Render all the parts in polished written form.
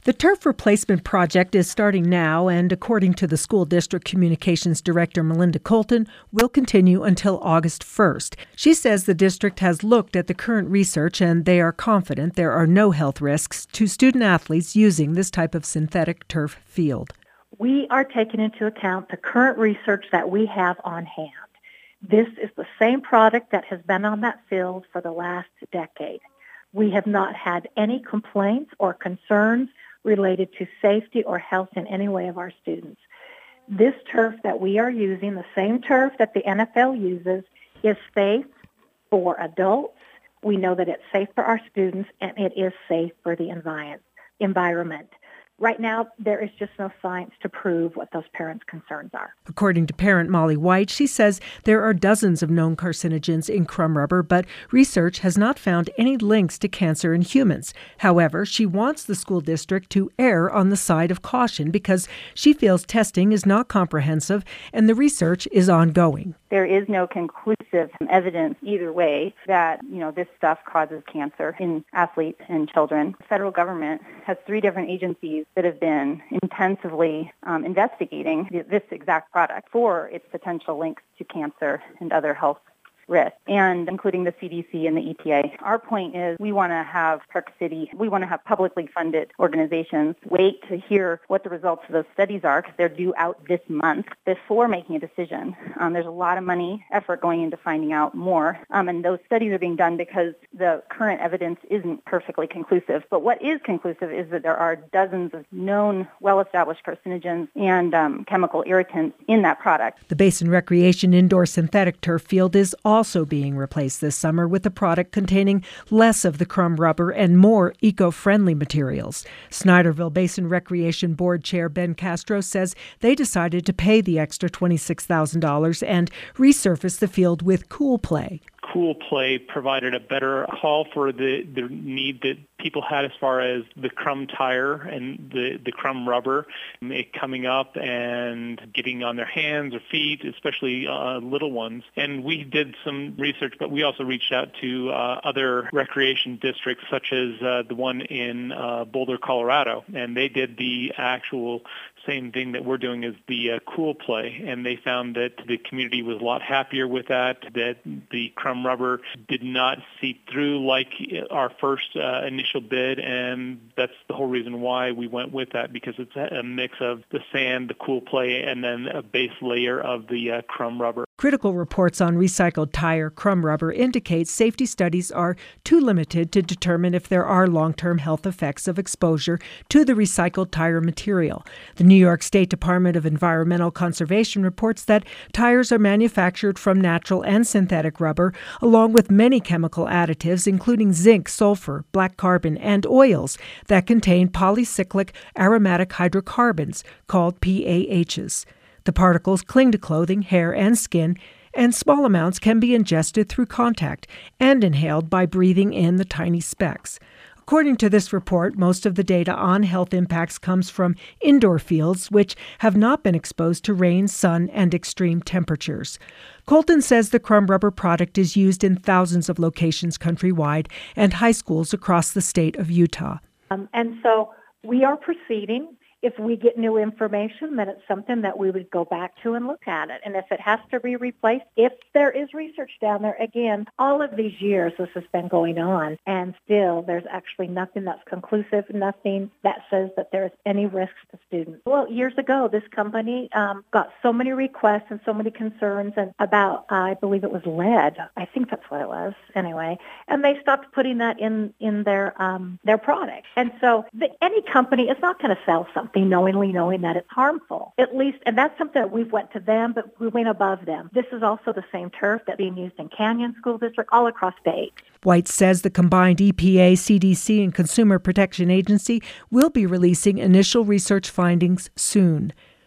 The turf replacement project is starting now, and according to the school district communications director, Melinda Colton, will continue until August 1st. She says the district has looked at the current research and they are confident there are no health risks to student athletes using this type of synthetic turf field. We are taking into account the current research that we have on hand. This is the same product that has been on that field for the last decade. We have not had any complaints or concerns related to safety or health in any way of our students. This turf that we are using, the same turf that the NFL uses, is safe for adults. We know that it's safe for our students, and it is safe for the environment. Right now, there is just no science to prove what those parents' concerns are. According to parent Molly White, she says there are dozens of known carcinogens in crumb rubber, but research has not found any links to cancer in humans. However, she wants the school district to err on the side of caution because she feels testing is not comprehensive and the research is ongoing. There is no conclusive evidence either way that, this stuff causes cancer in athletes and children. The federal government has 3 different agencies that have been intensively investigating this exact product for its potential links to cancer and other health risks, and including the CDC and the EPA. Our point is we want to have Park City, we want to have publicly funded organizations wait to hear what the results of those studies are because they're due out this month before making a decision. There's a lot of money, effort going into finding out more, and those studies are being done because the current evidence isn't perfectly conclusive. But what is conclusive is that there are dozens of known, well-established carcinogens and chemical irritants in that product. The Basin Recreation indoor synthetic turf field is also being replaced this summer with a product containing less of the crumb rubber and more eco-friendly materials. Snyderville Basin Recreation Board Chair Ben Castro says they decided to pay the extra $26,000 and resurface the field with Cool Play. Cool Play provided a better call for the need that people had as far as the crumb tire and the crumb rubber, it coming up and getting on their hands or feet, especially little ones. And we did some research, but we also reached out to other recreation districts, such as the one in Boulder, Colorado, and they did the actual same thing that we're doing as the Cool Play, and they found that the community was a lot happier with that the crumb rubber did not seep through like our first initial bid, and that's the whole reason why we went with that, because it's a mix of the sand, the Cool Play, and then a base layer of the crumb rubber. Critical reports on recycled tire crumb rubber indicate safety studies are too limited to determine if there are long-term health effects of exposure to the recycled tire material. The New York State Department of Environmental Conservation reports that tires are manufactured from natural and synthetic rubber, along with many chemical additives, including zinc, sulfur, black carbon, and oils that contain polycyclic aromatic hydrocarbons, called PAHs. The particles cling to clothing, hair, and skin, and small amounts can be ingested through contact and inhaled by breathing in the tiny specks. According to this report, most of the data on health impacts comes from indoor fields, which have not been exposed to rain, sun, and extreme temperatures. Colton says the crumb rubber product is used in thousands of locations countrywide and high schools across the state of Utah. And so we are proceeding. If we get new information, then it's something that we would go back to and look at it. And if it has to be replaced, if there is research down there, again, all of these years this has been going on, and still there's actually nothing that's conclusive, nothing that says that there is any risk to students. Well, years ago, this company got so many requests and so many concerns and about, I believe it was lead. I think that's what it was, anyway. And they stopped putting that in their product. And so any company is not going to sell something knowingly knowing that it's harmful. At least, and that's something that we've went to them, but we went above them. This is also the same turf that's being used in Canyon School District all across state. White says the combined EPA, CDC, and Consumer Protection Agency will be releasing initial research findings soon.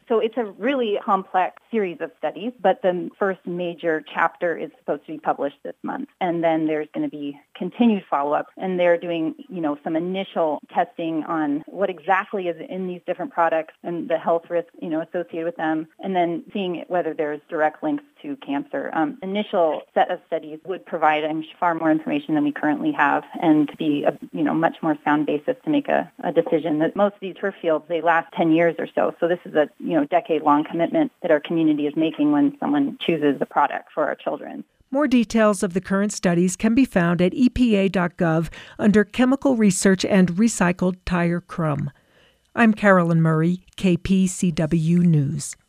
So it's a really complex series of studies, but the first major chapter is supposed to be published this month. And then there's going to be continued follow-up. And they're doing, some initial testing on what exactly is in these different products and the health risks, associated with them, and then seeing whether there's direct links to cancer. Initial set of studies would provide far more information than we currently have and to be a much more sound basis to make a decision. That most of these turf fields, they last 10 years or so. So this is a decade-long commitment that our community is making when someone chooses a product for our children. More details of the current studies can be found at EPA.gov under Chemical Research and Recycled Tire Crumb. I'm Carolyn Murray, KPCW News.